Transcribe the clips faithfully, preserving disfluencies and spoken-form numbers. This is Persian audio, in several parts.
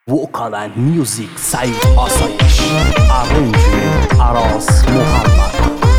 وکال اند میوزیک سعید آسایش ارنجمنت عراس محمد.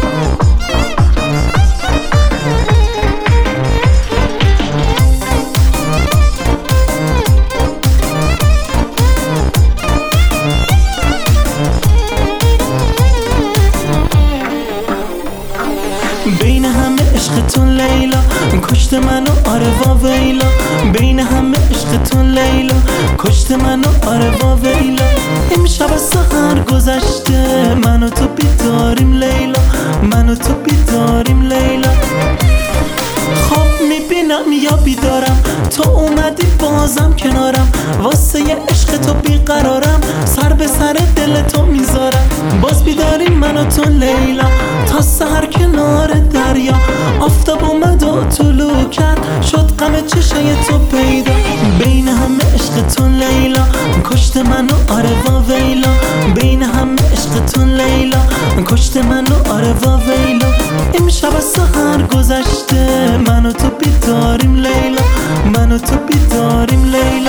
بین همه عشقتون لیلا کشت منو آره وا ویلا. بین همه عشقتون لیلا کشت منو آره وا ویلا. امشب از سحر گذشته منو تو بیداریم لیلا، منو تو بیداریم لیلا. خواب میبینم یا بیدارم تو اومدی بازم کنارم، واسه یه عشق تو بیقرارم، سر به سر دل تو میذارم. باز بیداریم من و تو لیلا تا سحر کنار دریا. آفتاب اومد و طلوع کرد شد غم چشای تو پیدا. بین همه عشقتون لیلا کشت منو آره وا ویلا. بین همه عشقتون لیلا کشت منو آره وا ویلا. امشب از سحر گذشته منو تو بیداریم لیلا، منو تو بیداریم لیلا.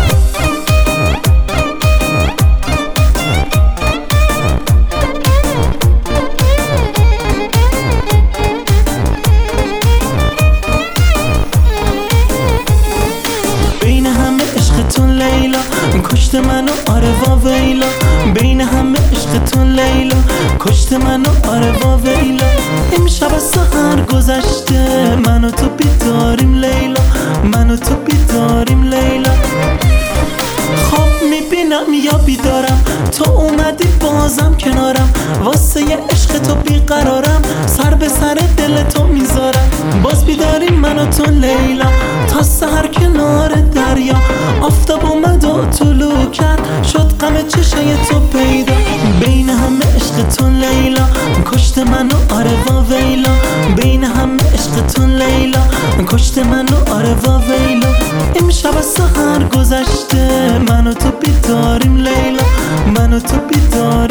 بین همه عشقتون لیلا کشت منو آره وا ویلا. بین همه عشقتون لیلا کشت منو آره وا ویلا. امشب از سحر گذشته منو تو بیداریم لیلا، منو تو بیداریم لیلا. خواب میبینم یا بیدارم تو اومدی بازم کنارم، واسه یه عشق تو بیقرارم، سر به سر دل تو میذارم. باز بیداریم من و تو لیلا تا سحر کنار دریا. آفتاب اومد و طلوع کرد شد غم چشای تو پیدا. بین همه عشقتون لیلا کشت منو آره وا ویلا. بین همه عشقتون لیلا کشت منو آره وا ویلا. امشب از سحر گذشته منو تو بیداریم لیلا، منو تو بیداریم.